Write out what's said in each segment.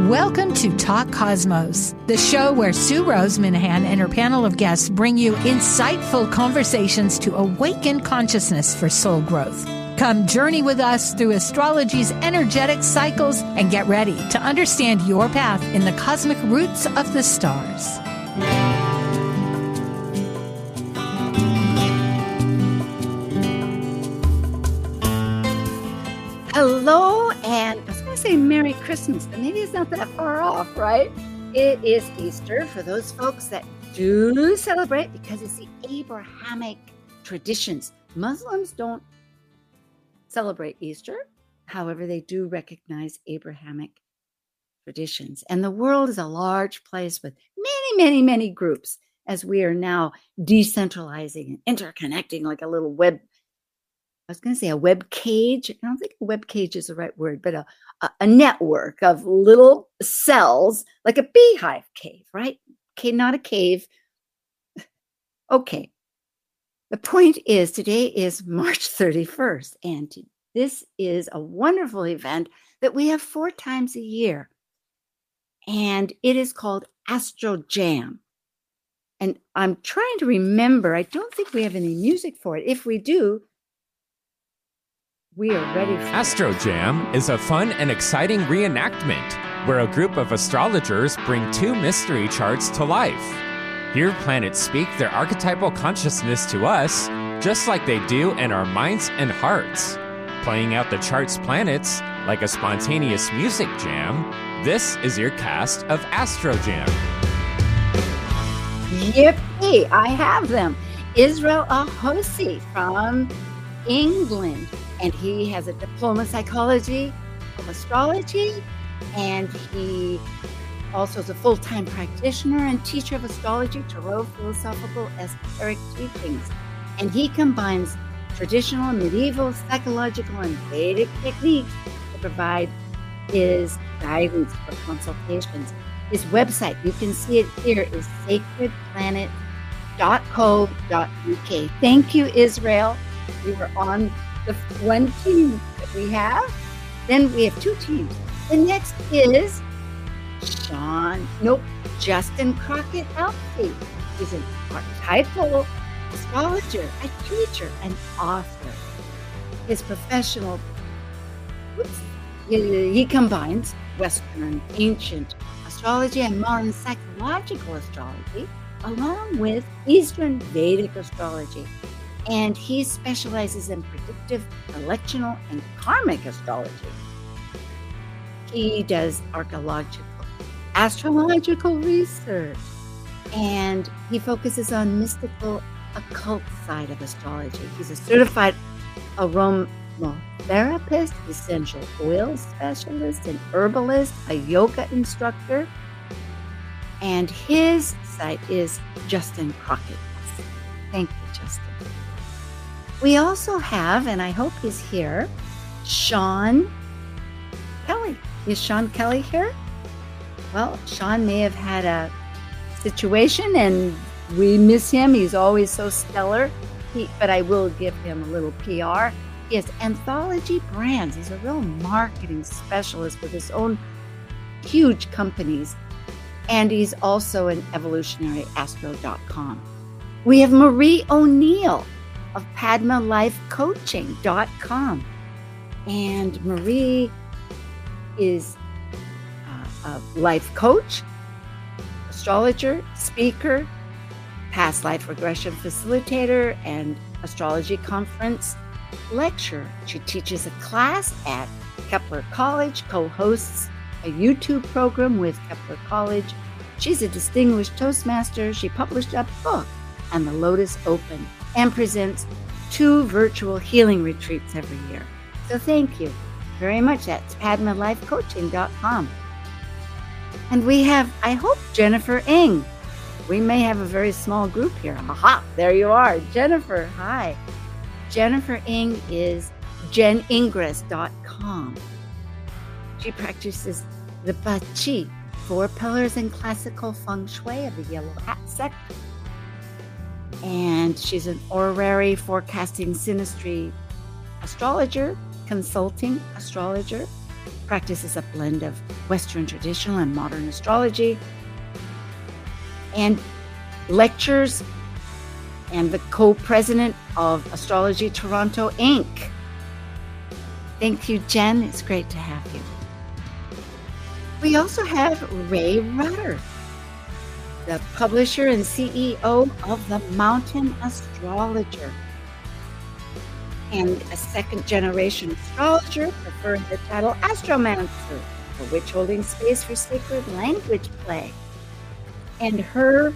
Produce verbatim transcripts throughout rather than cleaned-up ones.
Welcome to Talk Cosmos, the show where Sue Rose Minahan and her panel of guests bring you insightful conversations to awaken consciousness for soul growth. Come journey with us through astrology's energetic cycles and get ready to understand your path in the cosmic roots of the stars. Hello, and I was going to say Merry Christmas, but maybe it's not that far off, right? It is Easter for those folks that do celebrate because it's the Abrahamic traditions. Muslims don't celebrate Easter. However, they do recognize Abrahamic traditions. And the world is a large place with many, many, many groups as we are now decentralizing and interconnecting like a little web. I was going to say a web cage. I don't think a web cage is the right word, but a, a, a network of little cells, like a beehive cave, right? Okay, not a cave. Okay. The point is today is March thirty-first, and this is a wonderful event that we have four times a year. And it is called Astro Jam. And I'm trying to remember, I don't think we have any music for it. If we do, we are ready for Astro Jam is a fun and exciting reenactment where a group of astrologers bring two mystery charts to life. Here, planets speak their archetypal consciousness to us, just like they do in our minds and hearts. Playing out the chart's planets like a spontaneous music jam, this is your cast of Astro Jam. Yippee! I have them. Israel Ahosi from England, and he has a diploma in psychology of astrology, and he also is a full-time practitioner and teacher of astrology, tarot, philosophical, esoteric teachings. And he combines traditional, medieval, psychological, and Vedic techniques to provide his guidance for consultations. His website, you can see it here, is sacred planet dot co dot u k. Thank you, Israel. We were on the one team that we have. Then we have two teams. The next is Sean, nope, Justin Crockett Elsie. He's an archetypal astrologer, a teacher, an author. His professional, oops, he, he combines Western and ancient astrology and modern psychological astrology, along with Eastern Vedic astrology. And he specializes in predictive, electional, and karmic astrology. He does archaeological, astrological research, and he focuses on mystical, occult side of astrology. He's a certified aromatherapist, essential oil specialist, an herbalist, a yoga instructor, and his site is Justin Crockett. Thank you, Justin. We also have, and I hope he's here, Sean Kelly. Is Sean Kelly here? Well, Sean may have had a situation and we miss him. He's always so stellar. He, but I will give him a little P R. He has Anthology Brands. He's a real marketing specialist with his own huge companies. And he's also an evolutionary astro dot com. We have Marie O'Neill of Padma Life Coaching dot com. And Marie is uh, a life coach, astrologer, speaker, past life regression facilitator, and astrology conference lecturer. She teaches a class at Kepler College, co-hosts a YouTube program with Kepler College. She's a distinguished Toastmaster. She published a book on the Lotus Open and presents two virtual healing retreats every year. So thank you very much. That's Padma Life Coaching dot com. And we have, I hope, Jennifer Ng. We may have a very small group here. Aha, there you are. Jennifer, hi. Jennifer Ng is jen ingress dot com. She practices the Bachi, four pillars in classical feng shui of the yellow hat sector. And she's an horary forecasting synastry astrologer, consulting astrologer, practices a blend of Western traditional and modern astrology, and lectures, and the co-president of Astrology Toronto, Incorporated. Thank you, Jen. It's great to have you. We also have Ray Rutter, the publisher and C E O of The Mountain Astrologer, and a second-generation astrologer preferring the title Astromancer, for which holding space for sacred language play. And her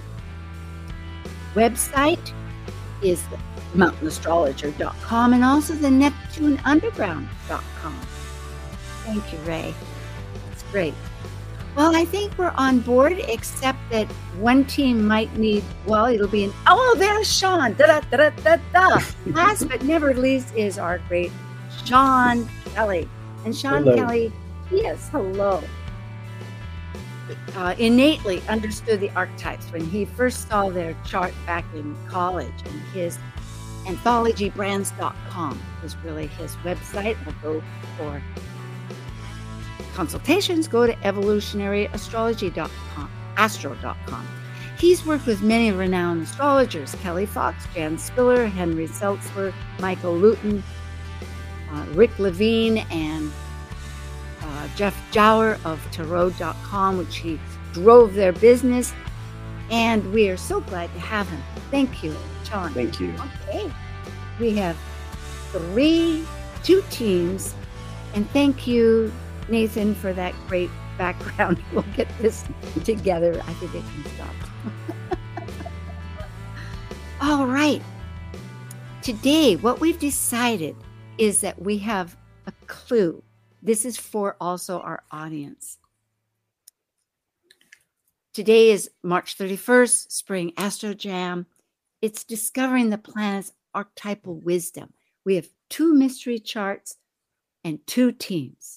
website is mountain astrologer dot com and also the neptune underground dot com. Thank you, Ray. It's great. Well, I think we're on board, except that one team might need, well, it'll be an, oh, there's Sean. Da, da, da, da, da. Last but never least is our great Sean Kelly. And Sean Hello. Kelly, yes, hello. Uh, innately understood the archetypes when he first saw their chart back in college, and his anthology brands dot com was really his website. We'll go for consultations, go to evolutionary astrology dot com, astro dot com. He's worked with many renowned astrologers: Kelly Fox, Jan Spiller, Henry Seltzler, Michael Luton, uh, Rick Levine, and uh, Jeff Jower of tarot dot com, which he drove their business. And we are so glad to have him. Thank you, Sean. Thank you. Okay. We have three, two teams, and thank you, Nathan, for that great background. We'll get this together. I think it can stop. All right. Today, what we've decided is that we have a clue. This is for also our audience. Today is March thirty-first, Spring Astro Jam. It's discovering the planet's archetypal wisdom. We have two mystery charts and two teams.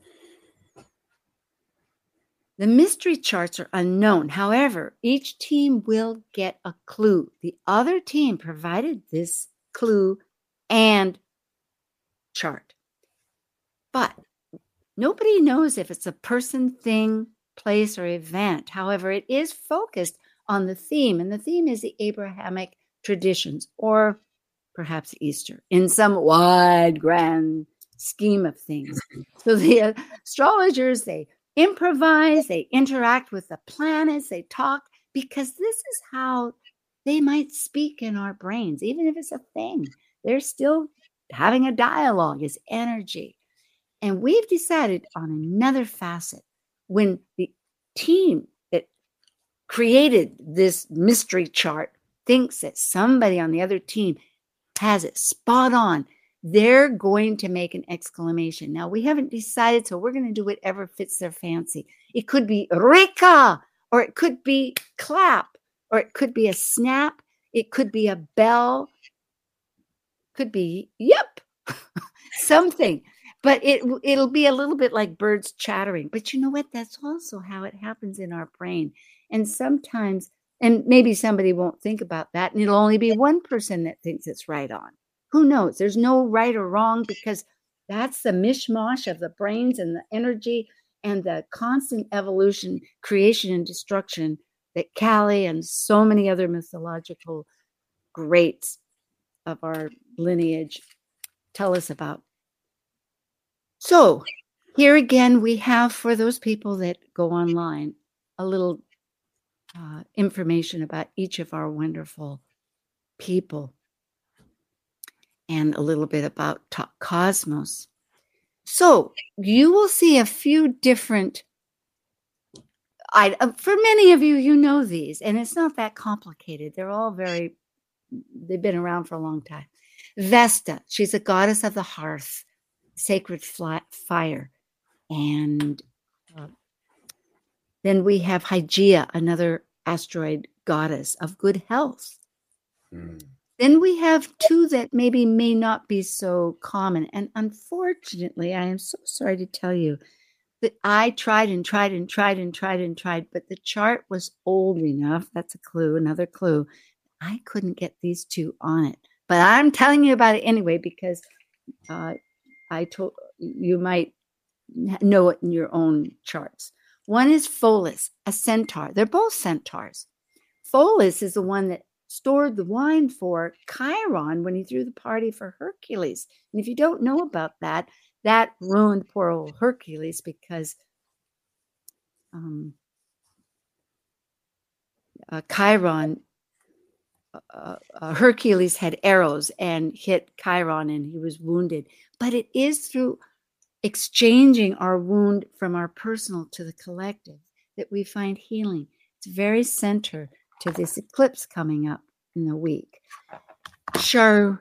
The mystery charts are unknown. However, each team will get a clue. The other team provided this clue and chart. But nobody knows if it's a person, thing, place, or event. However, it is focused on the theme, and the theme is the Abrahamic traditions, or perhaps Easter, in some wide, grand scheme of things. So the astrologers, they improvise, they interact with the planets, they talk, because this is how they might speak in our brains. Even if it's a thing, they're still having a dialogue, is energy. And we've decided on another facet. When the team that created this mystery chart thinks that somebody on the other team has it spot on, they're going to make an exclamation. Now, we haven't decided, so we're going to do whatever fits their fancy. It could be Eureka, or it could be clap, or it could be a snap. It could be a bell. Could be, yep, something. But it, it'll be a little bit like birds chattering. But you know what? That's also how it happens in our brain. And sometimes, and maybe somebody won't think about that, and it'll only be one person that thinks it's right on. Who knows? There's no right or wrong, because that's the mishmash of the brains and the energy and the constant evolution, creation, and destruction that Kali and so many other mythological greats of our lineage tell us about. So here again, we have, for those people that go online, a little uh, information about each of our wonderful people and a little bit about Talk Cosmos. So you will see a few different, I, for many of you, you know these, and it's not that complicated. They're all very, they've been around for a long time. Vesta, she's a goddess of the hearth, sacred flat fire. And uh, then we have Hygeia, another asteroid goddess of good health. Mm. Then we have two that maybe may not be so common. And unfortunately, I am so sorry to tell you that I tried and tried and tried and tried and tried, but the chart was old enough. That's a clue, another clue. I couldn't get these two on it. But I'm telling you about it anyway, because uh, I told you might know it in your own charts. One is Pholus, a centaur. They're both centaurs. Pholus is the one that stored the wine for Chiron when he threw the party for Hercules. And if you don't know about that, that ruined poor old Hercules because um, uh, Chiron, uh, uh, Hercules had arrows and hit Chiron and he was wounded. But it is through exchanging our wound from our personal to the collective that we find healing. It's very center to this eclipse coming up in a week. Char-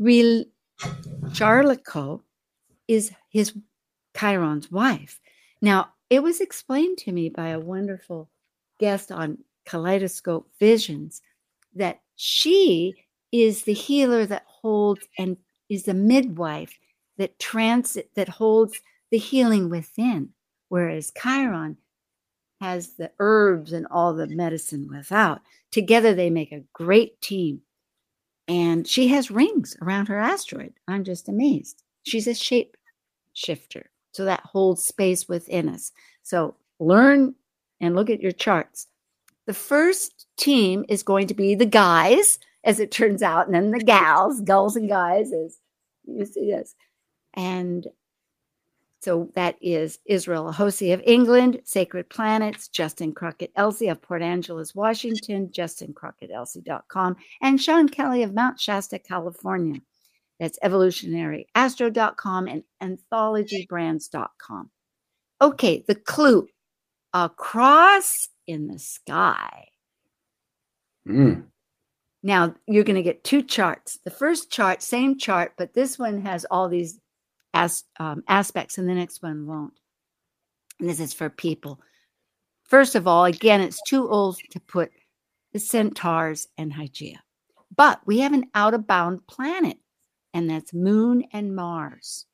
Charlico is his Chiron's wife. Now, it was explained to me by a wonderful guest on Kaleidoscope Visions that she is the healer that holds and is the midwife that transit that holds the healing within, whereas Chiron has the herbs and all the medicine without. Together they make a great team. And she has rings around her asteroid. I'm just amazed. She's a shape shifter. So that holds space within us. So learn and look at your charts. The first team is going to be the guys, as it turns out, and then the gals, gulls and guys, as you see this. And so that is Israel Ahosi of England, Sacred Planets, Justin Crockett Elsie of Port Angeles, Washington, justin crockett elsie dot com, and Sean Kelly of Mount Shasta, California. That's evolutionary astro dot com and anthology brands dot com. Okay, the clue, a cross in the sky. Mm. Now, you're going to get two charts. The first chart, same chart, but this one has all these as, um, aspects, and the next one won't. And this is for people. First of all, again, it's too old to put the centaurs and Hygeia. But we have an out-of-bound planet, and that's Moon and Mars.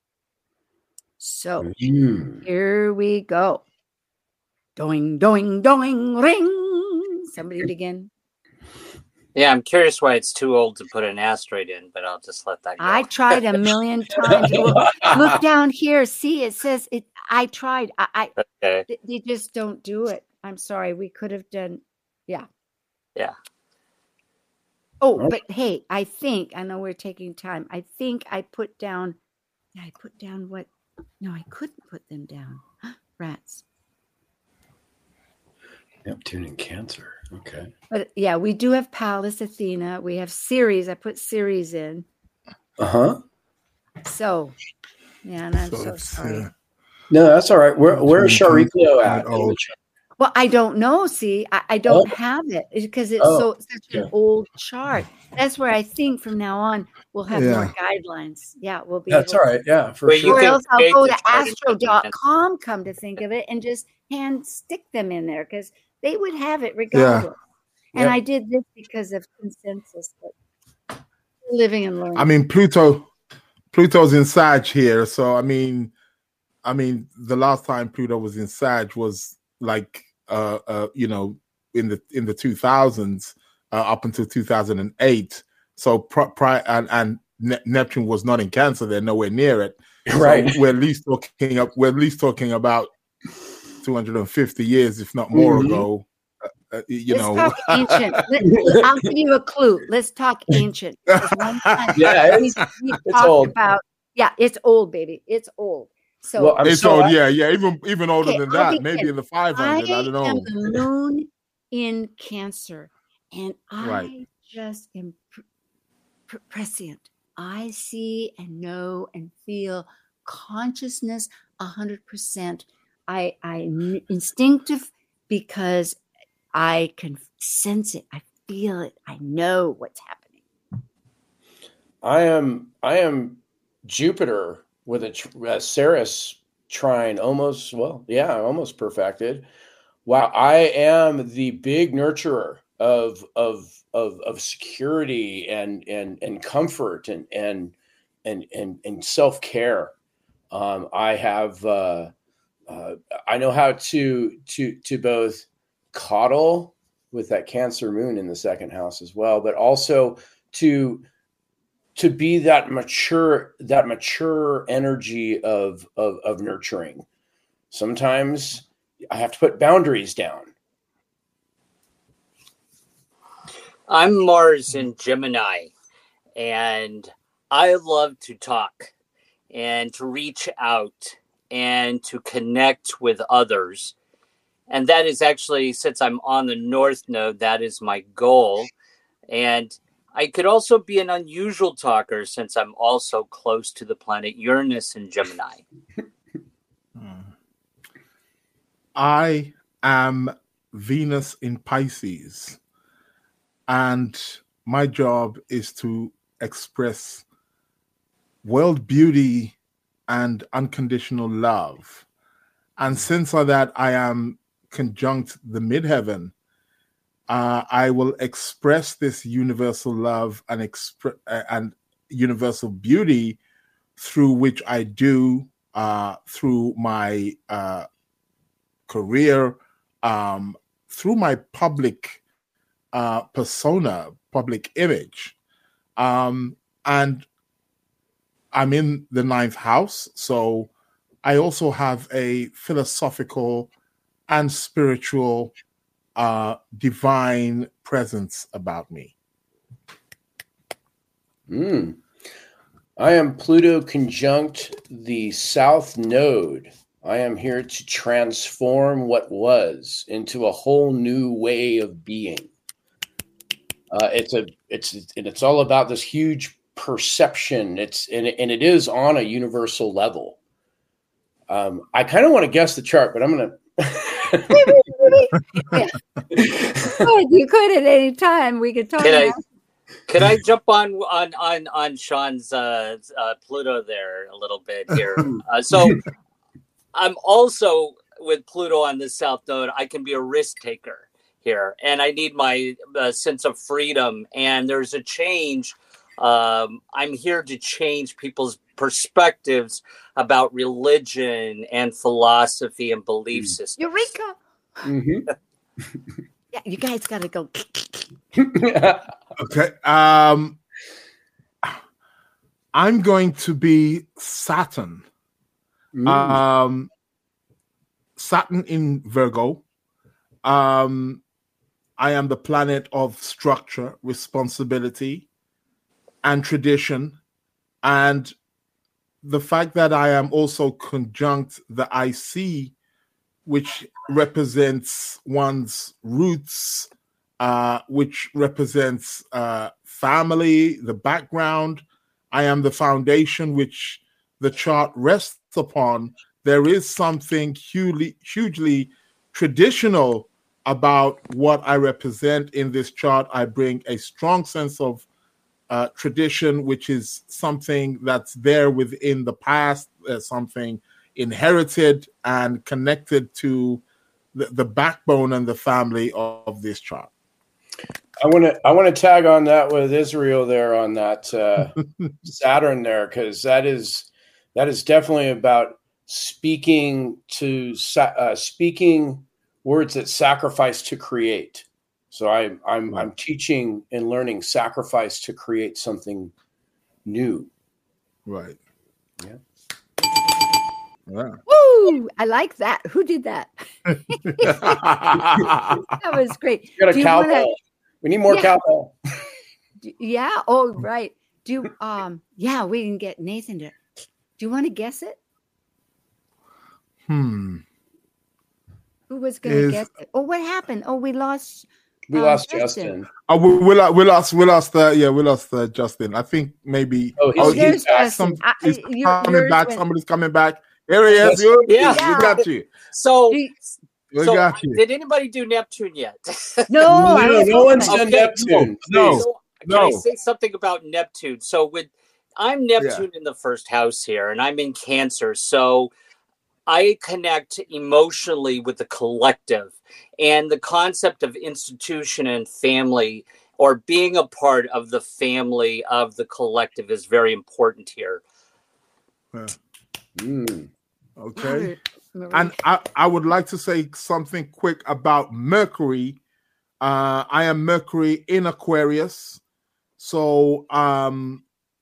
So Mm. here we go. Doing, doing, doing, ring. Somebody begin. Yeah, I'm curious why it's too old to put an asteroid in, but I'll just let that go. I tried a million times. Look, look down here. See, it says it. I tried. I, I Okay. th- they just don't do it. I'm sorry. We could have done. Yeah. Yeah. Oh, but hey, I think I know we're taking time. I think I put down. Did I put down what? No, I couldn't put them down. Rats. Neptune and Cancer. Okay. But yeah, we do have Pallas Athena. We have Ceres. I put Ceres in. Uh huh. So, yeah, and I'm So so, it's, sorry. uh, No, that's all right. Where where's Neptune and Chariclo Cancer at? and old. Well, I don't know. See, I, I don't Oh. have it because it's Oh, so such an okay. old chart. That's where I think from now on we'll have more guidelines. Yeah, we'll be. That's able all right. Yeah, for Well, you sure. Or can else I'll create go the to chart in astro dot com, come to think of it, and just hand stick them in there because they would have it regardless. And Yep. I did this because of consensus, but we're living and learning. I mean, Pluto, Pluto's in Sag here, so I mean, I mean, the last time Pluto was in Sag was like, uh, uh you know, in the in the two thousands, uh, up until two thousand eight. So pri- pri- and and Ne- Neptune was not in Cancer; they're nowhere near it. So Right. we're at least talking up. We're at least talking about two hundred fifty years, if not more, Mhm. ago. Uh, you Let's know, talk ancient. Let, I'll give you a clue. Let's talk ancient. Because one time Yeah, we, it's, we it's talked old. about, yeah, it's old, baby. It's old. So Well, I'm it's so old, yeah, yeah, even even older Okay, than I'll that, maybe begin. in the five I hundred. I don't am know. the moon in Cancer, and I Right. just am pr- pr- prescient. I see and know and feel consciousness a hundred percent. I I instinctive because I can sense it. I feel it. I know what's happening. I am I am Jupiter with a, tr- a Ceres trine almost, well, yeah, almost perfected. Wow, I am the big nurturer of of of of security and and and comfort and and and and, and self-care. Um, I have uh, uh, I know how to to to both coddle with that Cancer moon in the second house as well, but also to to be that mature, that mature energy of, of, of nurturing. Sometimes I have to put boundaries down. I'm Mars in Gemini, and I love to talk and to reach out and to connect with others. And that is actually, since I'm on the North Node, that is my goal. And I could also be an unusual talker since I'm also close to the planet Uranus in Gemini. I am Venus in Pisces, and my job is to express world beauty and unconditional love. And since that I am conjunct the midheaven, uh, I will express this universal love and expre- uh, and universal beauty through which I do uh, through my uh, career, um, through my public uh, persona, public image. Um, and I'm in the ninth house, so I also have a philosophical and spiritual uh, divine presence about me. Mm. I am Pluto conjunct the South Node. I am here to transform what was into a whole new way of being. Uh, it's a it's and it's all about this huge perception. It's and it, and it is on a universal level. Um, I kind of want to guess the chart, but I'm gonna. Yeah. Good. You could at any time. We could talk. Can I, can I jump on on on on Sean's uh, uh, Pluto there a little bit here? Uh, so I'm also with Pluto on the South Node. I can be a risk taker here, and I need my uh, sense of freedom. And there's a change. Um, I'm here to change people's perspectives about religion and philosophy and belief mm. systems. Eureka! Mm-hmm. Yeah, you guys got to go. Okay. Um, I'm going to be Saturn. Mm. Um, Saturn in Virgo. Um, I am the planet of structure, responsibility, and tradition. And the fact that I am also conjunct the I C, which represents one's roots, uh, which represents uh, family, the background. I am the foundation which the chart rests upon. There is something hugely, hugely traditional about what I represent in this chart. I bring a strong sense of uh, tradition, which is something that's there within the past, uh, something inherited and connected to the, the backbone and the family of, of this chart. I want to I want to tag on that with Israel there on that uh, Saturn there, because that is that is definitely about speaking to uh, speaking words that sacrifice to create. So I, I'm right. I'm teaching and learning sacrifice to create something new. Right. Yeah. Yeah. Woo! I like that. Who did that? That was great. You got a cowbell. Wanna... We need more yeah. cowbell. Yeah. Oh, right. Do you, um. Yeah, we can get Nathan to. Do you want to guess it? Hmm. Who was going to Is... guess it? Oh, what happened? Oh, we lost. We um, lost Justin. Justin. Oh, we, we, we lost. We lost. Uh, yeah, we lost uh, Justin. I think maybe. Oh, he's, oh, he's back. Some, I, he's you're, coming back. Went... Somebody's coming back. Here he is. You, yeah. We got you. So, we so got you. Did anybody do Neptune yet? No, no, no one's done okay. Neptune. No, so, no. Can I say something about Neptune? So, with I'm Neptune yeah. in the first house here, and I'm in Cancer. So, I connect emotionally with the collective, and the concept of institution and family, or being a part of the family of the collective, is very important here. Yeah. Mm. Okay. And I, I would like to say something quick about Mercury. Uh, I am Mercury in Aquarius. So um,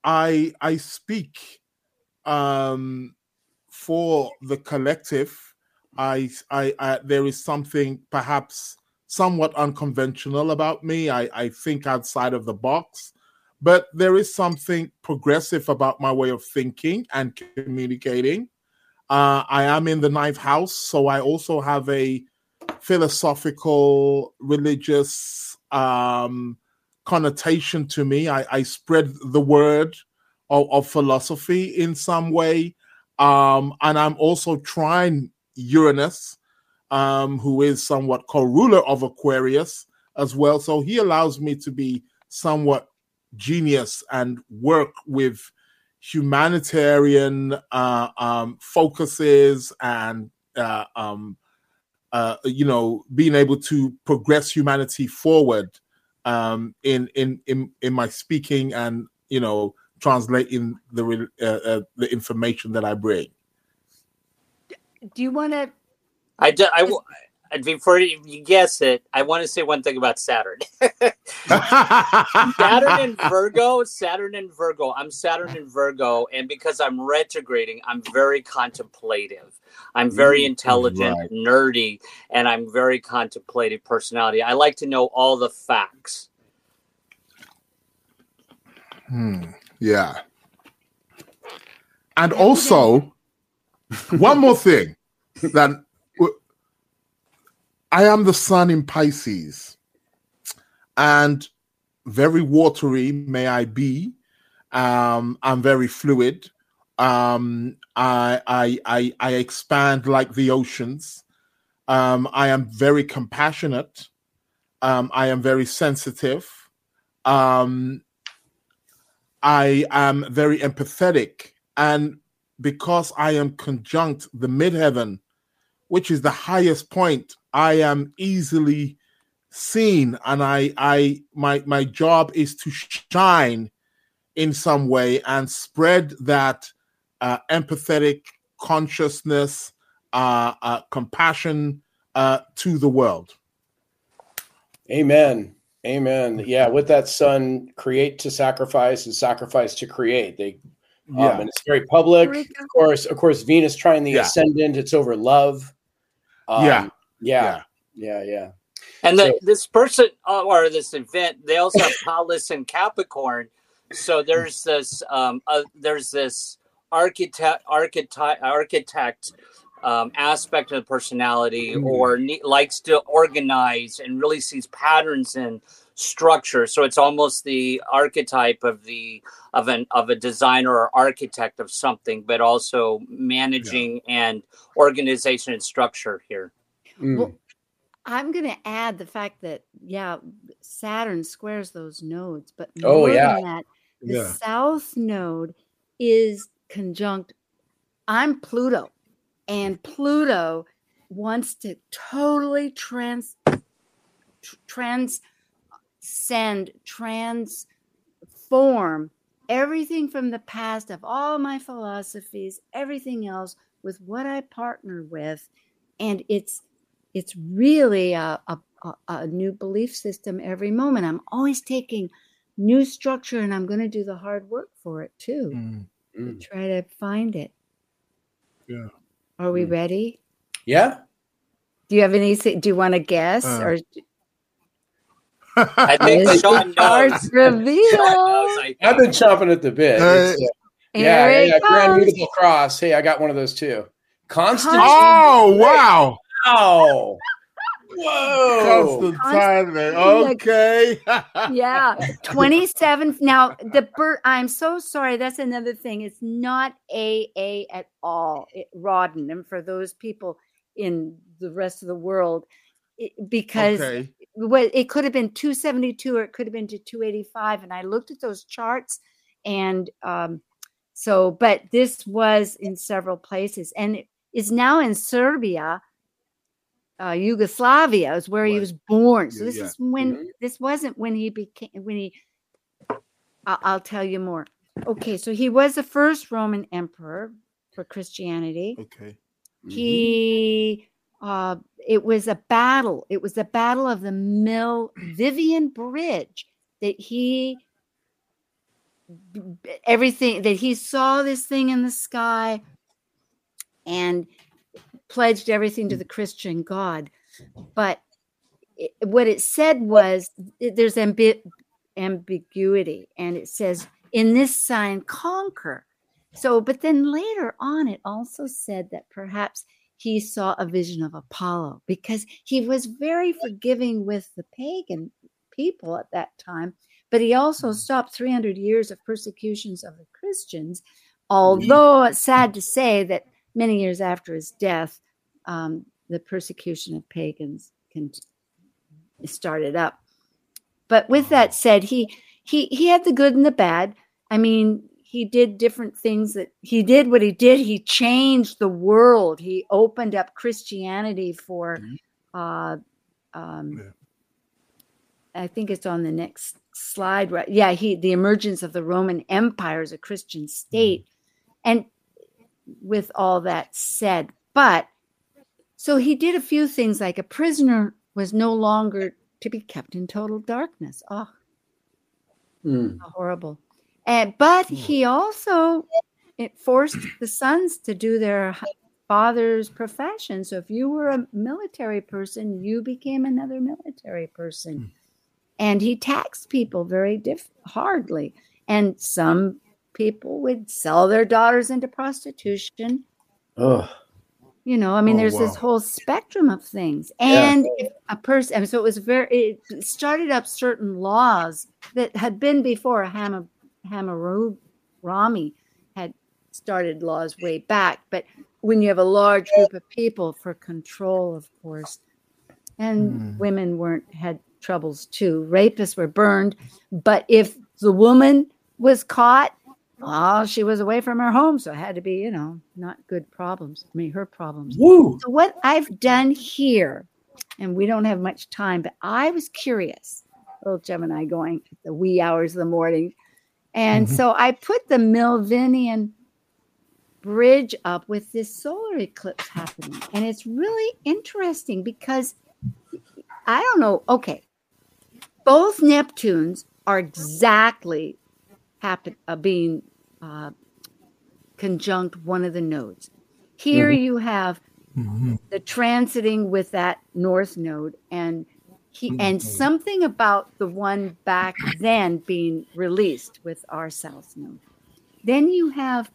I I speak um, for the collective. I, I, I there is something perhaps somewhat unconventional about me. I, I think outside of the box, but there is something progressive about my way of thinking and communicating. Uh, I am in the ninth house, so I also have a philosophical, religious um, connotation to me. I, I spread the word of, of philosophy in some way. Um, and I'm also trying Uranus, um, who is somewhat co-ruler of Aquarius as well. So he allows me to be somewhat genius and work with humanitarian uh, um, focuses and, uh, um, uh, you know, being able to progress humanity forward um, in, in, in, in my speaking and, you know, translating the, uh, uh, the information that I bring. Do you want to? I, do, I, before you guess it, I want to say one thing about Saturn. Saturn and Virgo, Saturn and Virgo. I'm Saturn and Virgo, and because I'm retrograding, I'm very contemplative. I'm very intelligent, right. nerdy, and I'm very contemplative personality. I like to know all the facts. Hmm. Yeah. And also, one more thing that I am the sun in Pisces, and very watery may I be. Um, I'm very fluid. Um, I, I, I, I expand like the oceans. Um, I am very compassionate. Um, I am very sensitive. Um, I am very empathetic. And because I am conjunct the midheaven, which is the highest point, I am easily seen, and I, I, my, my job is to shine in some way and spread that uh, empathetic consciousness, uh, uh, compassion uh, to the world. Amen. Amen. Yeah, with that sun, create to sacrifice and sacrifice to create. They, yeah. um, and it's very public. Of course, of course, Venus trying the yeah. ascendant. It's over love. Um, yeah. yeah, yeah, yeah, yeah. And the, so, this person uh, or this event, they also have Pallas and Capricorn. So there's this, um, uh, there's this architect, architect, architect um, aspect of the personality, mm. or ne- likes to organize and really sees patterns in structure. So it's almost the archetype of the of an of a designer or architect of something, but also managing yeah. and organization and structure here. Mm. Well, I'm going to add the fact that, yeah, Saturn squares those nodes, but more oh, yeah. than that, the yeah. South node is conjunct. I'm Pluto, and Pluto wants to totally trans, transcend, transform everything from the past of all my philosophies, everything else with what I partner with. And it's It's really a, a, a new belief system every moment. I'm always taking new structure, and I'm going to do the hard work for it too. Mm. To try to find it. Yeah. Are we mm. ready? Yeah. Do you have any? Do you want to guess uh. or? I think Sean knows. Reveal. Sean knows, I've been chomping at the bit. Uh, yeah, yeah. Grand Mutable Cross. Hey, I got one of those too. Constantine. Oh wow. Oh, whoa! Constantine, okay. Yeah, twenty-seven. Now the bird. I'm so sorry. That's another thing. It's not A A at all. It, Rodden, and for those people in the rest of the world, it, because okay. it, it could have been two seventy-two or it could have been to two eighty-five. And I looked at those charts, and um, so, but this was in several places, and it is now in Serbia. Uh, Yugoslavia is where right. he was born. So this yeah. is when mm-hmm. this wasn't when he became when he. I'll, I'll tell you more. Okay, so he was the first Roman emperor for Christianity. Okay, mm-hmm. he. Uh, it was a battle. It was the Battle of the Milvian Bridge that he everything that he saw this thing in the sky and pledged everything to the Christian God. But it, what it said was it, there's ambi- ambiguity, and it says, in this sign conquer. So, but then later on, it also said that perhaps he saw a vision of Apollo, because he was very forgiving with the pagan people at that time. But he also stopped three hundred years of persecutions of the Christians, although it's sad to say that many years after his death, um, the persecution of pagans can, started up. But with that said, he he he had the good and the bad. I mean, he did different things that he did what he did. He changed the world. He opened up Christianity for, uh, um, yeah. I think it's on the next slide, right? Yeah, he the emergence of the Roman Empire as a Christian state. And with all that said, but so he did a few things, like a prisoner was no longer to be kept in total darkness. Oh, mm. horrible. And, but he also it forced the sons to do their father's profession. So if you were a military person, you became another military person. Mm. And he taxed people very diff- hardly. And some people would sell their daughters into prostitution. Oh. You know, I mean, oh, there's wow. this whole spectrum of things. And Yeah. if a person, and so it was very, it started up certain laws that had been before. Ham- Hammurabi had started laws way back. But when you have a large group of people, for control, of course, and mm. women weren't, had troubles too. Rapists were burned. But if the woman was caught, well, she was away from her home, so it had to be, you know, not good problems. I mean, her problems. Woo. So what I've done here, and we don't have much time, but I was curious, little Gemini going at the wee hours of the morning. And mm-hmm. so I put the Milvian bridge up with this solar eclipse happening. And it's really interesting because I don't know. Okay. Both Neptunes are exactly happen uh, being uh, conjunct one of the nodes. Here mm-hmm. you have mm-hmm. the transiting with that north node, and he mm-hmm. and something about the one back then being released with our south node. Then you have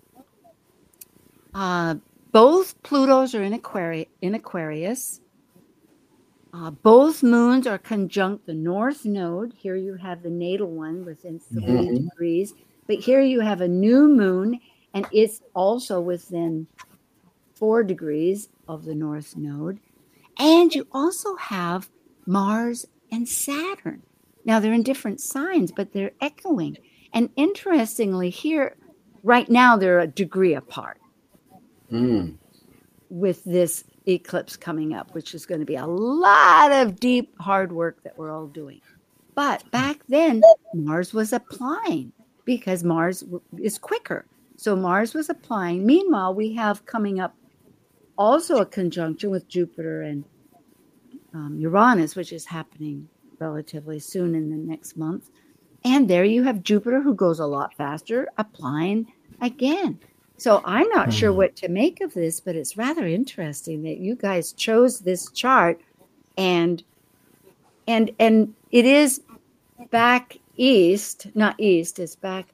uh, both Plutos are in Aquarius. In Aquarius. Uh, both moons are conjunct the north node. Here you have the natal one within three mm-hmm. degrees. But here you have a new moon, and it's also within four degrees of the north node. And you also have Mars and Saturn. Now, they're in different signs, but they're echoing. And interestingly, here, right now, they're a degree apart mm. with this eclipse coming up, which is going to be a lot of deep, hard work that we're all doing. But back then, Mars was applying because Mars is quicker. So Mars was applying. Meanwhile, we have coming up also a conjunction with Jupiter and um, Uranus, which is happening relatively soon in the next month. And there you have Jupiter, who goes a lot faster, applying again. So I'm not mm. sure what to make of this, but it's rather interesting that you guys chose this chart, and and and it is back east, not east, it's back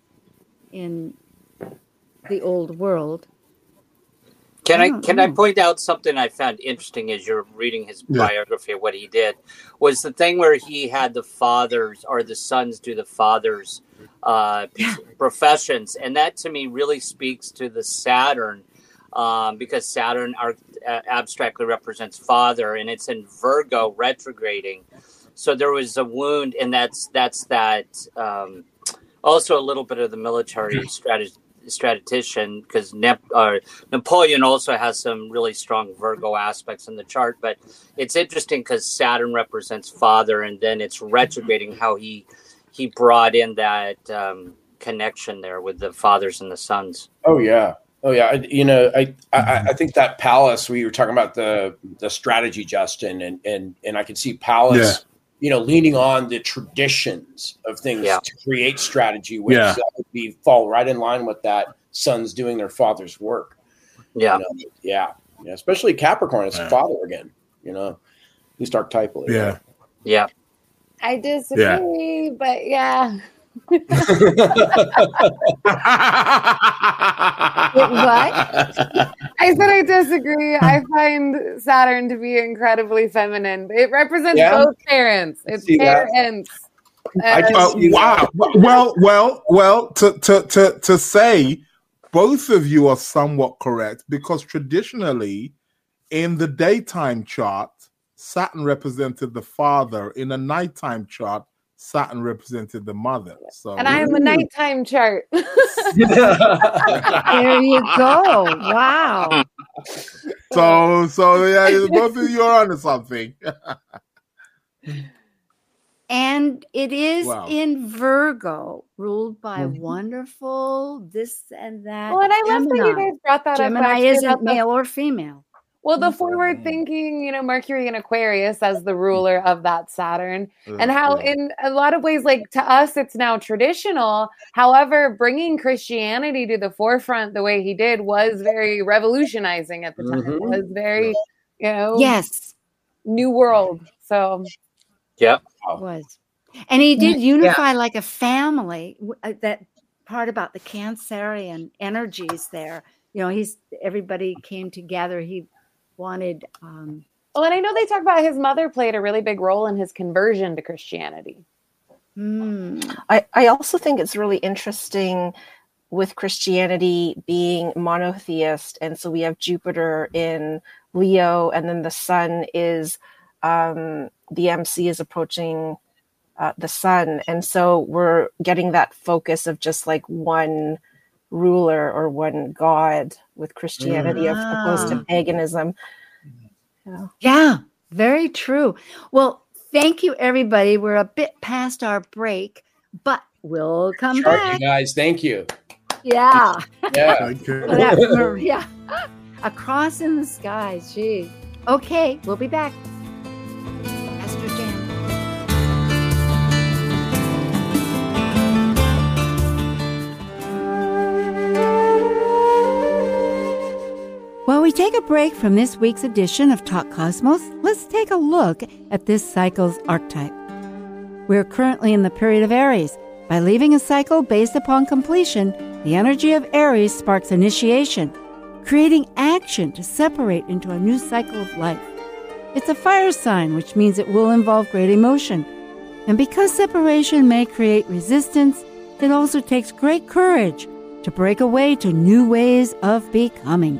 in the old world. Can I, I can know. I point out something I found interesting as you're reading his Yeah. biography of what he did, was the thing where he had the fathers or the sons do the fathers' uh, Yeah. professions. And that to me really speaks to the Saturn, um, because Saturn are, uh, abstractly represents father, and it's in Virgo retrograding. So there was a wound, and that's, that's that um, also a little bit of the military strategy. Statistician, because Nep- uh, Napoleon also has some really strong Virgo aspects in the chart, but it's interesting because Saturn represents father, and then it's retrograding how he he brought in that um, connection there with the fathers and the sons. Oh yeah, oh yeah. I, you know, I, I I think that Pallas, we were talking about the the strategy, Justin, and and and I can see Pallas you know, leaning on the traditions of things Yeah. to create strategy, which Yeah. that would be fall right in line with that. Sons doing their father's work. Yeah. You know, yeah, yeah. Especially Capricorn, it's Yeah. father again. You know, at least archetypally. Yeah. Yeah. I disagree, but yeah. What? I said I disagree. I find Saturn to be incredibly feminine. It represents Yeah. both parents. It's See that? parents. I can Uh, see that. wow. Well, well, well. To to to to say, both of you are somewhat correct because traditionally, in the daytime chart, Saturn represented the father. In a nighttime chart, Saturn represented the mother. So, And I have a nighttime chart. There you go. Wow. so, so yeah, both of you are onto something. And it is Wow. in Virgo, ruled by Mhm. wonderful this and that. Well, and I love that you Gemini. guys brought that up. Gemini actually, isn't about the- male or female. Well, the forward thinking, you know, Mercury and Aquarius as the ruler of that Saturn, and how in a lot of ways, like to us, it's now traditional. However, bringing Christianity to the forefront the way he did was very revolutionizing at the time. Mhm. It was very, you know, Yes, new world. So Yeah. it was. And he did unify like a family. w- uh, That part about the Cancerian energies there. You know, he's everybody came together. He wanted um well, and I know they talk about his mother played a really big role in his conversion to Christianity. hmm, I, I also think it's really interesting with Christianity being monotheist. And so we have Jupiter in Leo, and then the sun is, um, the M C is approaching uh, the sun. And so we're getting that focus of just like one ruler or one god with Christianity as opposed to Ah. paganism. Yeah. yeah, very true. Well, thank you, everybody. We're a bit past our break, but we'll come Chart, back. you guys, thank you. Yeah. Yeah. Thank you. For that Maria. Across in the sky. Gee. Okay, we'll be back. Esther Jan. While we take a break from this week's edition of Talk Cosmos, let's take a look at this cycle's archetype. We're currently in the period of Aries. By leaving a cycle based upon completion, the energy of Aries sparks initiation, creating action to separate into a new cycle of life. It's a fire sign, which means it will involve great emotion. And because separation may create resistance, it also takes great courage to break away to new ways of becoming.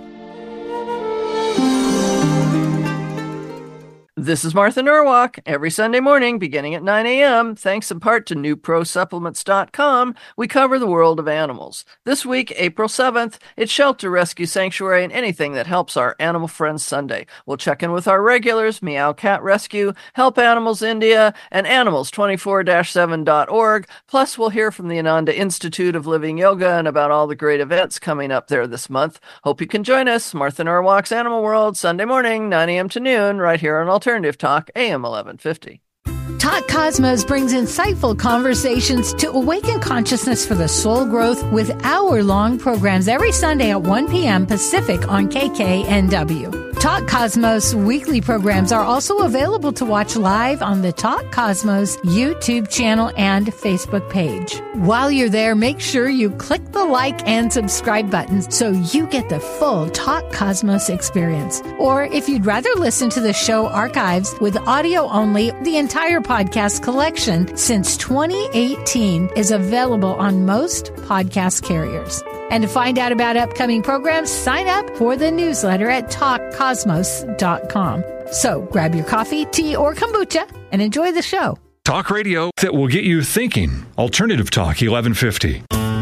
This is Martha Norwalk. Every Sunday morning, beginning at nine a.m., thanks in part to new pro supplements dot com, we cover the world of animals. This week, April seventh, it's Shelter Rescue Sanctuary and anything that helps our animal friends Sunday. We'll check in with our regulars, Meow Cat Rescue, Help Animals India, and animals twenty-four dash seven dot org. Plus, we'll hear from the Ananda Institute of Living Yoga and about all the great events coming up there this month. Hope you can join us. Martha Norwalk's Animal World, Sunday morning, nine a.m. to noon, right here on Alternative Talk, A M eleven fifty. Talk Cosmos brings insightful conversations to awaken consciousness for the soul growth with hour-long programs every Sunday at one p.m. Pacific on K K N W. Talk Cosmos weekly programs are also available to watch live on the Talk Cosmos YouTube channel and Facebook page. While you're there, make sure you click the like and subscribe buttons so you get the full Talk Cosmos experience. Or if you'd rather listen to the show archives with audio only, the entire podcast collection since twenty eighteen is available on most podcast carriers. And to find out about upcoming programs, sign up for the newsletter at talk cosmos dot com. So grab your coffee, tea, or kombucha and enjoy the show. Talk radio that will get you thinking. Alternative Talk eleven fifty.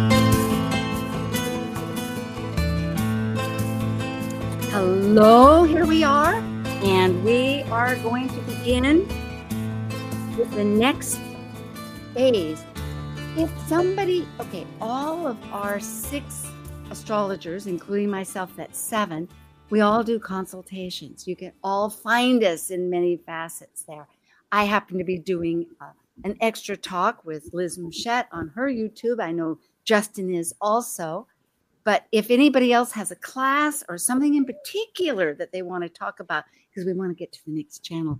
Hello, here we are, and we are going to begin with the next phase. If somebody, okay, all of our six astrologers, including myself, that's seven, we all do consultations. You can all find us in many facets there. I happen to be doing uh, an extra talk with Liz Mouchette on her YouTube. I know Justin is also. But if anybody else has a class or something in particular that they want to talk about, because we want to get to the next channel,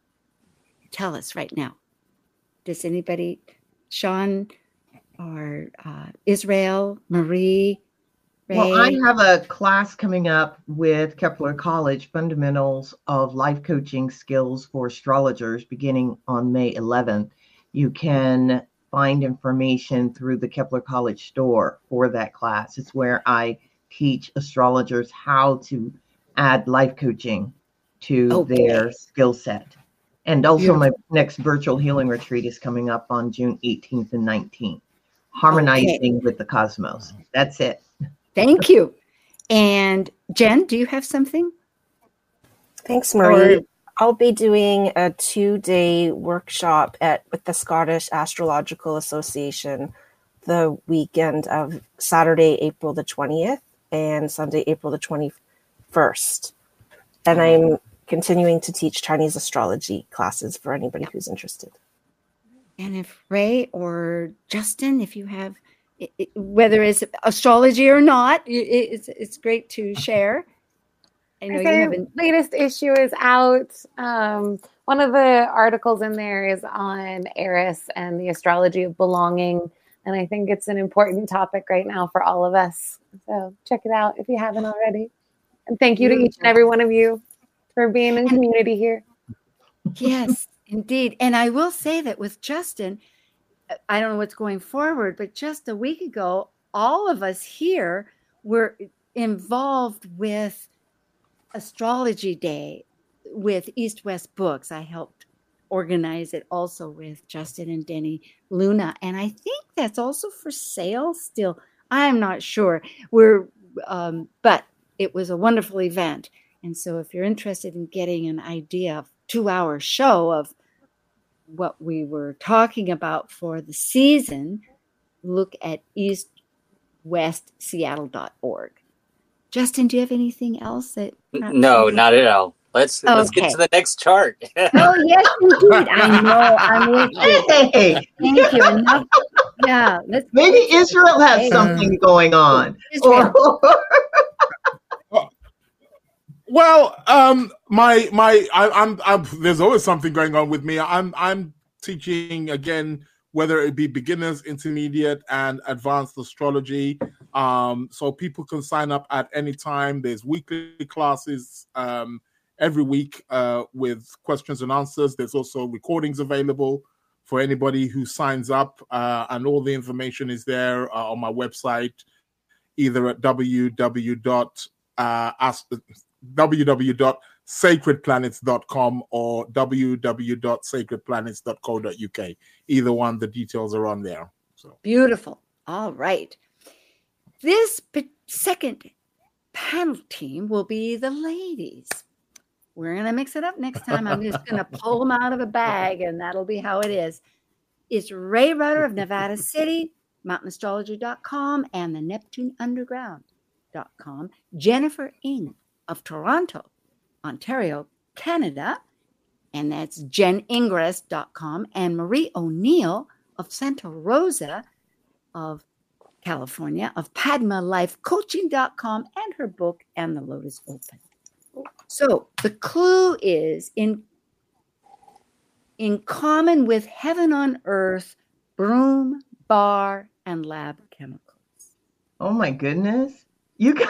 tell us right now. Does anybody, Sean or uh, Israel, Marie, Ray? Well, I have a class coming up with Kepler College, Fundamentals of Life Coaching Skills for Astrologers, beginning on May eleventh. You can find information through the Kepler College store for that class. It's where I teach astrologers how to add life coaching to okay. their skill set. And also Beautiful. My next virtual healing retreat is coming up on June eighteenth and nineteenth, harmonizing okay. with the cosmos. That's it. Thank you. And Jen, do you have something? Thanks, Marie. Or- I'll be doing a two-day workshop at with the Scottish Astrological Association the weekend of Saturday, April the twentieth and Sunday, April the twenty-first. And I'm continuing to teach Chinese astrology classes for anybody who's interested. And if Ray or Justin, if you have, whether it's astrology or not, it's, it's great to share. I know I you haven't. Latest issue is out. Um, one of the articles in there is on Eris and the astrology of belonging. And I think it's an important topic right now for all of us. So check it out if you haven't already. And thank you to each and every one of you for being in community here. Yes, indeed. And I will say that with Justin, I don't know what's going forward, but just a week ago, all of us here were involved with Astrology Day with East West Books. I helped organize it also with Justin and Denny Luna. And I think that's also for sale still. I'm not sure. We're, um, but it was a wonderful event. And so if you're interested in getting an idea of two-hour show of what we were talking about for the season, look at east west seattle dot org. Justin, do you have anything else that? No, not at all. Let's okay. let's get to the next chart. Oh yes, indeed. I know. I'm with you. Hey. Thank you. Enough. Yeah. Let's Maybe Israel has hey. something going on. Well, um, my my, I, I'm, I'm. There's always something going on with me. I'm, I'm teaching again, whether it be beginners, intermediate, and advanced astrology. Um, so people can sign up at any time. There's weekly classes um, every week uh, with questions and answers. There's also recordings available for anybody who signs up, uh, and all the information is there uh, on my website, either at w w w dot sacred planets dot com or w w w dot sacred planets dot co dot u k. Either one, the details are on there. So beautiful. All right. This second panel team will be the ladies. We're going to mix it up next time. I'm just going to pull them out of a bag, and that'll be how it is. It's Ray Rudder of Nevada City, mountain astrology dot com, and the Neptune Underground dot com. Jennifer Ng of Toronto, Ontario, Canada, and that's jen ingress dot com, and Marie O'Neill of Santa Rosa of California, of padma life coaching dot com, and her book, And the Lotus Open. So the clue is in, in common with heaven on earth, broom, bar, and lab chemicals. Oh my goodness. You guys.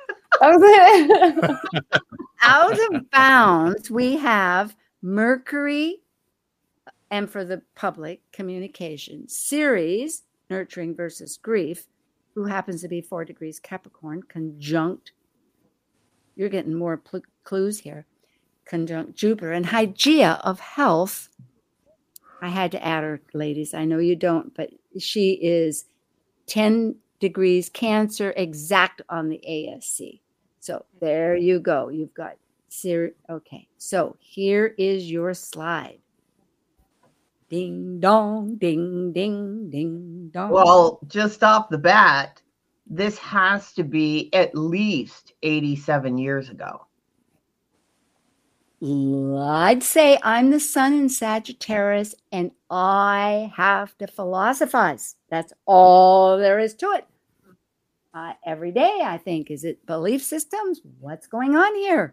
Out of bounds, we have Mercury, and for the public, communication, Ceres, nurturing versus grief, who happens to be four degrees Capricorn, conjunct, you're getting more pl- clues here, conjunct Jupiter, and Hygeia of health. I had to add her, ladies. I know you don't, but she is ten degrees Cancer, exact on the A S C. So there you go. You've got Ceres. Okay, so here is your slide. Ding dong, ding, ding, ding dong. Well, just off the bat, this has to be at least eighty-seven years ago. I'd say I'm the sun in Sagittarius and I have to philosophize. That's all there is to it. Uh, every day, I think, is it belief systems? What's going on here?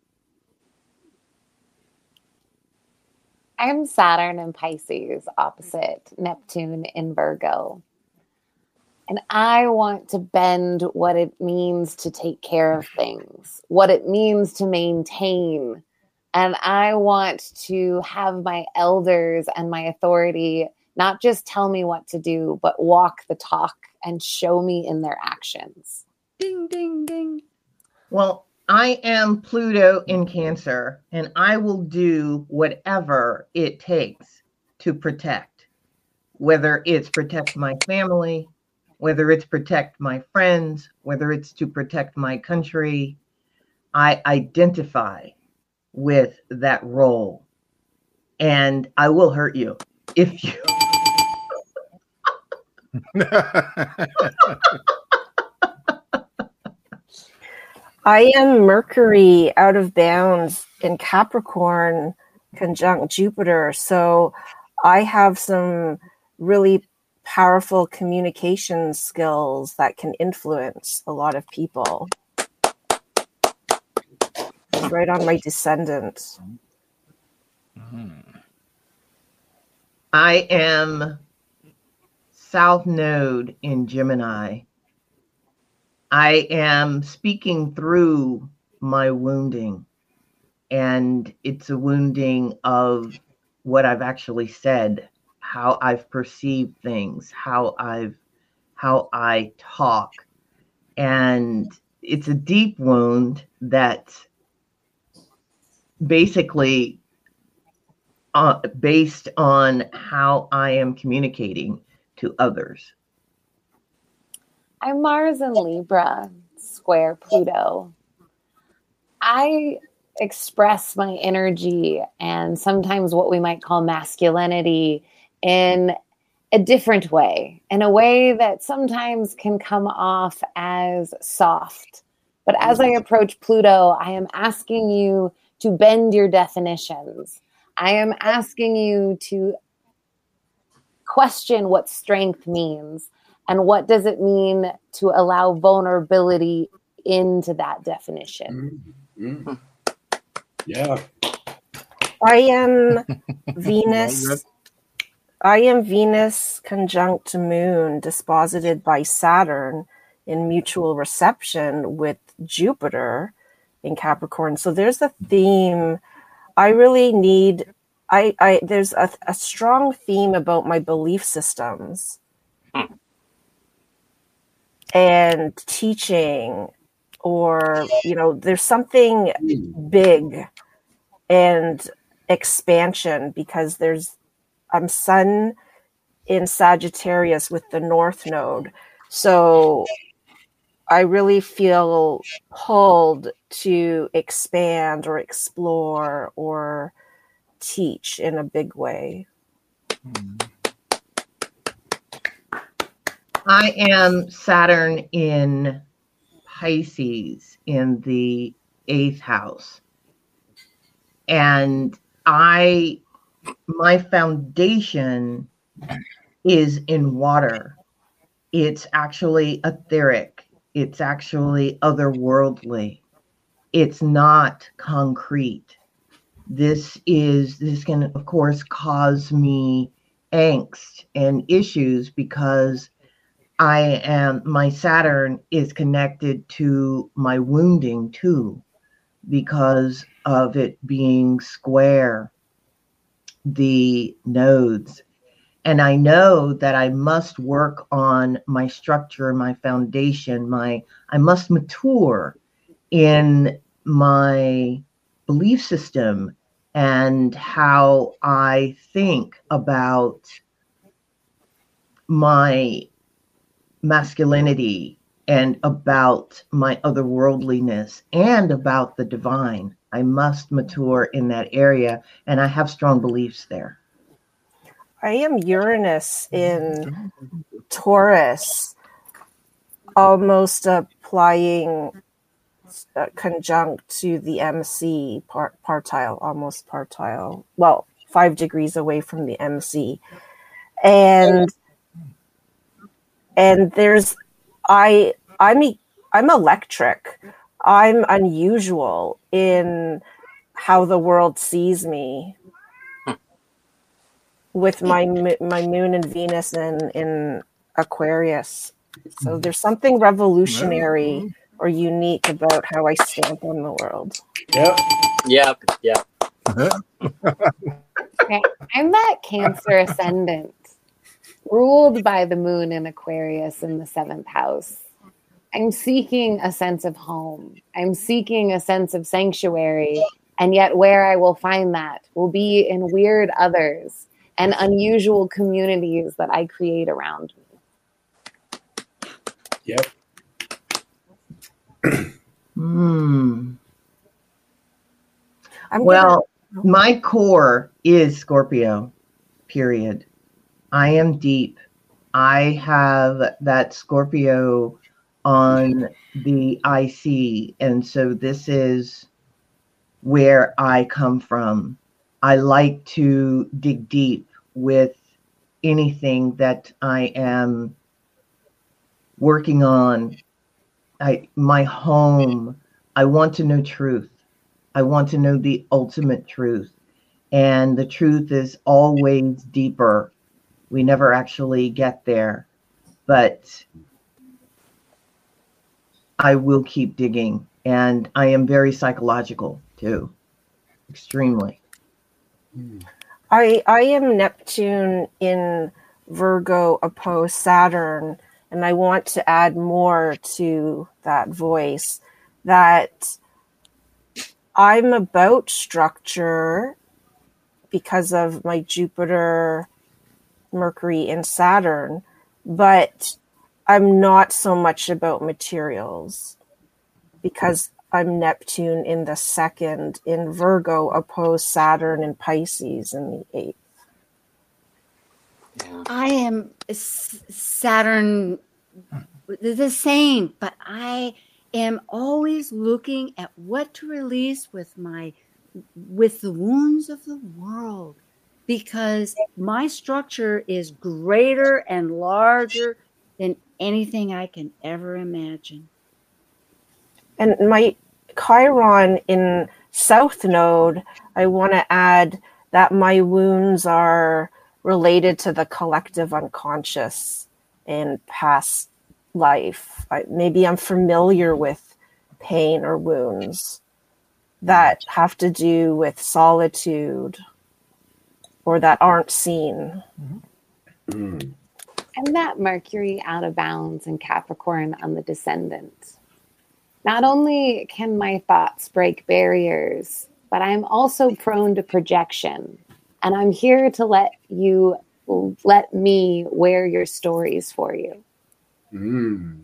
I'm Saturn in Pisces, opposite Neptune in Virgo. And I want to bend what it means to take care of things, what it means to maintain. And I want to have my elders and my authority not just tell me what to do, but walk the talk and show me in their actions. Ding, ding, ding. Well, I am Pluto in Cancer, and I will do whatever it takes to protect, whether it's protect my family, whether it's protect my friends, whether it's to protect my country. I identify with that role, and I will hurt you if you. I am Mercury out of bounds in Capricorn conjunct Jupiter. So I have some really powerful communication skills that can influence a lot of people. It's right on my descendant. I am South Node in Gemini. I am speaking through my wounding, and it's a wounding of what I've actually said, how I've perceived things, how I've how I talk. And it's a deep wound that basically uh, based on how I am communicating to others. I'm Mars in Libra, square Pluto. I express my energy and sometimes what we might call masculinity in a different way, in a way that sometimes can come off as soft. But as I approach Pluto, I am asking you to bend your definitions. I am asking you to question what strength means. And what does it mean to allow vulnerability into that definition? Mm-hmm. Yeah. I am Venus. I am Venus conjunct Moon, disposited by Saturn in mutual reception with Jupiter in Capricorn. So there's a theme. I really need, I, I there's a, a strong theme about my belief systems. Hmm. And teaching, or, you know, there's something big and expansion, because there's, I'm Sun in Sagittarius with the North Node. So I really feel pulled to expand or explore or teach in a big way. Hmm. I am Saturn in Pisces in the eighth house. And I, my foundation is in water. It's actually etheric. It's actually otherworldly. It's not concrete. This is, this can, of course, cause me angst and issues because I am, my Saturn is connected to my wounding too, because of it being square the nodes. And I know that I must work on my structure, my foundation, my, I must mature in my belief system and how I think about my masculinity and about my otherworldliness and about the divine. I must mature in that area, and I have strong beliefs there. I am Uranus in Taurus, almost applying uh, conjunct to the M C part partile, almost partile. Well, five degrees away from the M C, and and there's I I'm I'm electric. I'm unusual in how the world sees me with my my moon and Venus in in Aquarius. So there's something revolutionary or unique about how I stamp on the world. Yep. Yep. Yep. Okay. I'm that Cancer ascendant, ruled by the moon in Aquarius in the seventh house. I'm seeking a sense of home. I'm seeking a sense of sanctuary. And yet where I will find that will be in weird others and unusual communities that I create around me. Yep. Hmm. Well, gonna... my core is Scorpio, period. I am deep. I have that Scorpio on the I C. And so this is where I come from. I like to dig deep with anything that I am working on. I, my home, I want to know truth. I want to know the ultimate truth. And the truth is always deeper. We never actually get there, but I will keep digging. And I am very psychological too, extremely. I I am Neptune in Virgo opposed Saturn, and I want to add more to that voice, that I'm about structure because of my Jupiter, Mercury, and Saturn, but I'm not so much about materials because I'm Neptune in the second in Virgo opposed Saturn in Pisces in the eighth. I am Saturn, the same, but I am always looking at what to release with my, with the wounds of the world, because my structure is greater and larger than anything I can ever imagine. And my Chiron in South Node, I want to add that my wounds are related to the collective unconscious in past life. I, maybe I'm familiar with pain or wounds that have to do with solitude or that aren't seen. Mm. I'm that Mercury out of balance in Capricorn on the descendant. Not only can my thoughts break barriers, but I'm also prone to projection. And I'm here to let you, let me wear your stories for you. Mm.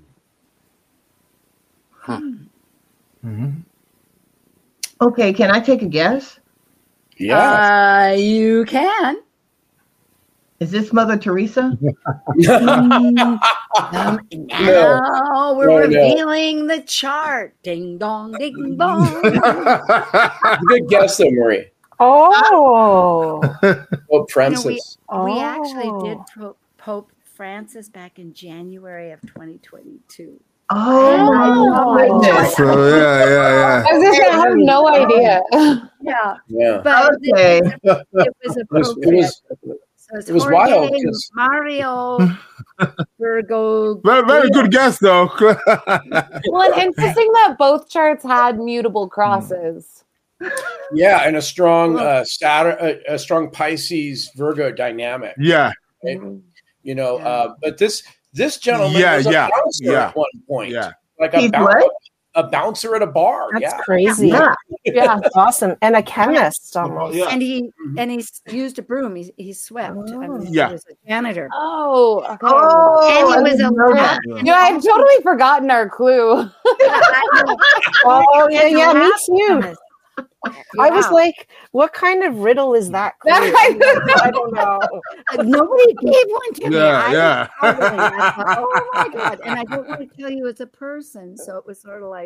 Huh. Mm-hmm. Okay, can I take a guess? Yeah. Uh, you can. Is this Mother Teresa? um, um, now no. we're no, revealing no. the chart. Ding dong, ding dong. Good guess there, Marie. Oh. Pope Francis. You know, we, oh. we actually did Pope, Pope Francis back in January of twenty twenty-two. Oh, my goodness. So, yeah, yeah, yeah. I was just gonna have no idea. Yeah. Yeah. But okay. it, it was appropriate. It was, So it's it was Jorge, wild. Cause... Mario, Virgo. Very, very good guess, though. Well, and interesting that both charts had mutable crosses. Yeah, and a strong uh, Saturn, a, a strong Pisces Virgo dynamic. Yeah. Right? You know, yeah. uh, but this this gentleman yeah, was a yeah, bouncer yeah. at one point. Yeah. Like a, bouncer, a bouncer at a bar. That's yeah. crazy. Yeah. Yeah, awesome. And a chemist almost. Yeah. And he and he used a broom. He he swept. Oh. I mean, Yeah. he was a janitor. Oh, okay. Oh, and he was a that. You know, I'd totally forgotten our clue. Oh, yeah, yeah, me too. Yeah. I was like, what kind of riddle is that? I don't know. Nobody gave one to me. Yeah, I yeah. Was I thought, oh my God. And I don't want to tell you as a person. So it was sort of like,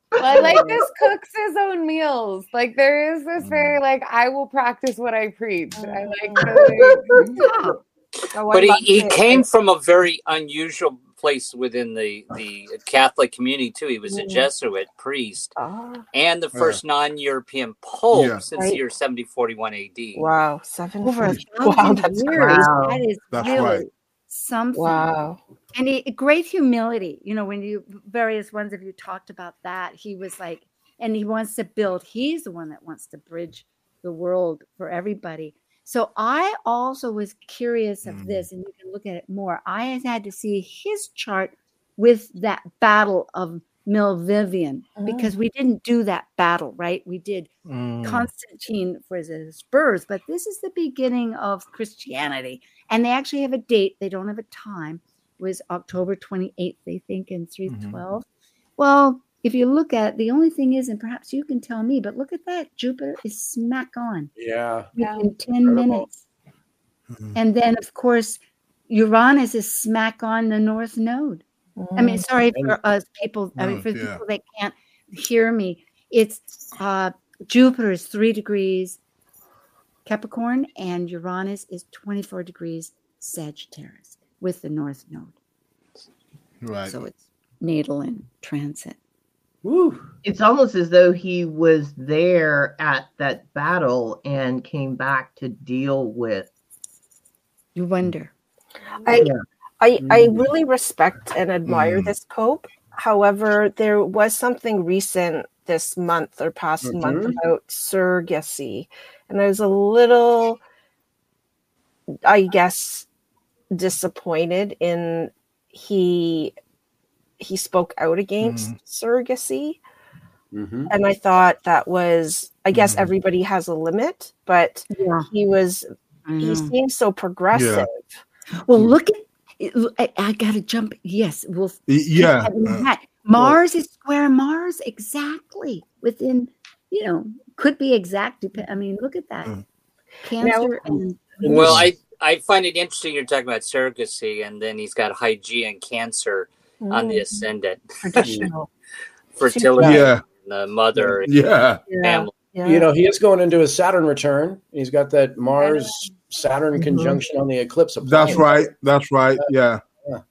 Well, like this cooks his own meals. Like there is this very like I will practice what I preach. I like the, Oh, But he, love he it. came from a very unusual place within the, the Catholic community too. He was a Jesuit priest Oh, and the first non-European pope Yeah. since Right. the year seventy forty-one A D. wow, seven. Over a Wow, thousand that's years. crazy. Wow. That is That's really right. something. Wow. And he, great humility. You know, when you various ones of you talked about that, he was like, and he wants to build. He's the one that wants to bridge the world for everybody. So I also was curious of this, and you can look at it more. I had to see his chart with that battle of Milvivian because we didn't do that battle, right? We did Mm. Constantine for the Spurs, but this is the beginning of Christianity. And they actually have a date. They don't have a time. It was October twenty-eighth, they think, in three twelve. Well, if you look at it, the only thing is, and perhaps you can tell me, but look at that. Jupiter is smack on Yeah. within ten minutes. And then, of course, Uranus is smack on the North Node. I mean, sorry for us people, I mean, for Yeah. people that can't hear me. It's uh, Jupiter is three degrees Capricorn, and Uranus is twenty-four degrees Sagittarius with the North Node. Right. So it's natal and transit. Woo. It's almost as though he was there at that battle and came back to deal with. You wonder. I, Yeah. I, I Mm. really respect and admire this Pope. However, there was something recent this month or past month Mhm. about surrogacy. And I was a little, I guess, disappointed in he he spoke out against surrogacy. Mm-hmm. And I thought that was, I guess Mhm. everybody has a limit, but Yeah. he was, I he know. seemed so progressive. Well, look at it. look- I, I got to jump. Yes, we'll. Y- Yeah. keep having uh, that. Mars is square Mars exactly within. You know, could be exact. dep- I mean, look at that. Mm. Cancer and Well, I, I find it interesting you're talking about surrogacy, and then he's got Hygeia and Cancer on the Mm, ascendant. traditional. Fertility, Yeah. the mother, and Yeah. Yeah. family. Yeah. You know, he is going into his Saturn return. He's got that Mars Saturn Mhm. conjunction on the eclipse of That's Planet. right. That's right. Yeah.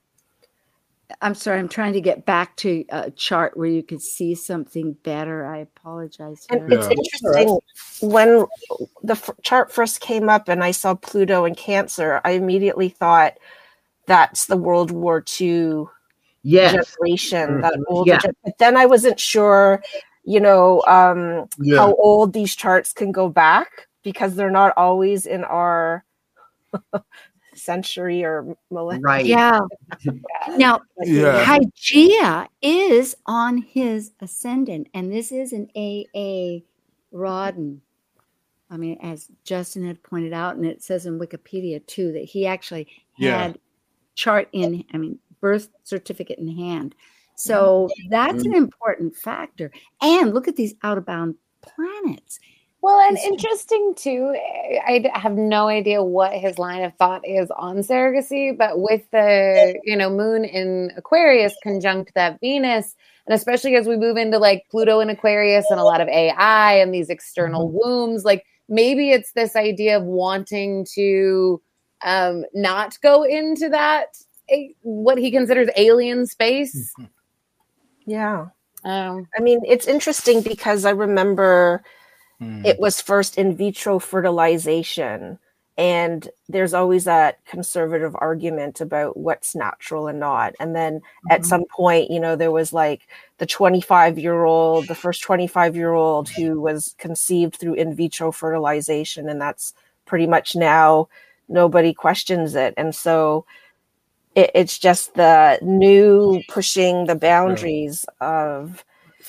I'm sorry. I'm trying to get back to a chart where you could see something better. I apologize. And Here. it's Yeah. interesting when the f- chart first came up and I saw Pluto in Cancer, I immediately thought that's the World War Two Yes. generation, that Mhm. older Yeah. gen- But then I wasn't sure, you know, um, Yeah. how old these charts can go back because they're not always in our century or millennium. Right. Yeah. Now, Yeah. Hygeia is on his ascendant, and this is an A A Rodden. I mean, as Justin had pointed out, and it says in Wikipedia too, that he actually Yeah. had chart in, I mean, birth certificate in hand. So that's an important factor. And look at these out of bound planets. Well, and It's- interesting too. I I have no idea what his line of thought is on surrogacy, but with the you know moon in Aquarius conjunct that Venus, and especially as we move into like Pluto in Aquarius and a lot of A I and these external wombs, like maybe it's this idea of wanting to um, not go into that a, what he considers alien space. Yeah. Um, I mean, it's interesting because I remember Mm. it was first in vitro fertilization. And there's always that conservative argument about what's natural and not. And then at some point, you know, there was like the twenty-five year old, the first twenty-five year old who was conceived through in vitro fertilization. And that's pretty much now nobody questions it. And so it, it's just the new pushing the boundaries of,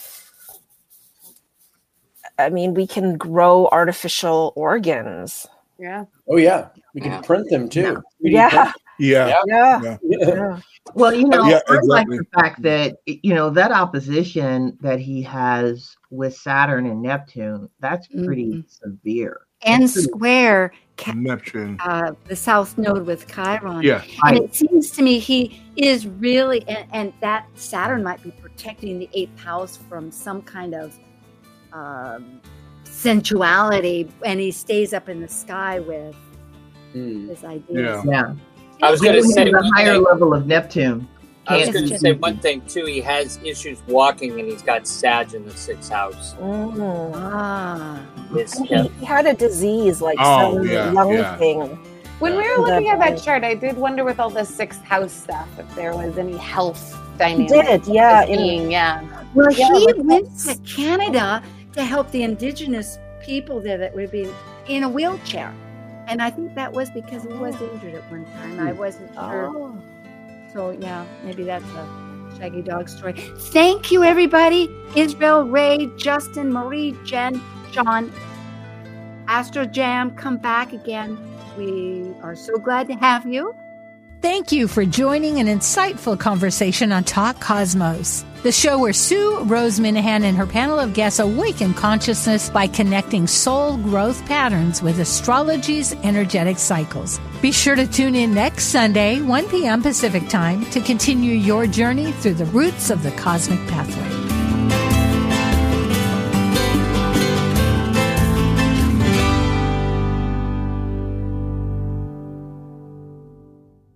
I mean, we can grow artificial organs. yeah. Oh yeah, we can print them too. three D Yeah. print. Yeah. Yeah. Yeah. Yeah. Yeah. Well, you know, Yeah, I like exactly. the fact that, you know, that opposition that he has with Saturn and Neptune, that's pretty Mhm. severe. And That's pretty- square Ca- Neptune. uh, the South Node with Chiron. Yeah. And it seems to me he is really, and, and that Saturn might be protecting the eighth house from some kind of um, sensuality, and he stays up in the sky with Mm. his ideas. Yeah. Yeah. I was going to He say has a one higher thing- level of Neptune. I was Can't going be to say easy. one thing too. He has issues walking, and he's got Sag in the sixth house. Mm. Ah. His And hip. he, he had a disease, like Oh, some yeah, lung yeah. thing. When we Yeah. were looking at that Definitely. chart, I did wonder with all the sixth house stuff if there was any health He dynamic. did, yeah. as in- being, yeah. Well, Yeah, he like went that's- to Canada to help the indigenous people there that would be in a wheelchair. And I think that was because he was injured at one time. I wasn't sure. Oh. So, yeah, maybe that's a Shaggy Dog story. Thank you, everybody. Israel, Ray, Justin, Marie, Jen, Sean, Astro Jam, come back again. We are so glad to have you. Thank you for joining an insightful conversation on Talk Cosmos, the show where Sue Rose Minahan and her panel of guests awaken consciousness by connecting soul growth patterns with astrology's energetic cycles. Be sure to tune in next Sunday, one p.m. Pacific Time, to continue your journey through the roots of the cosmic pathway.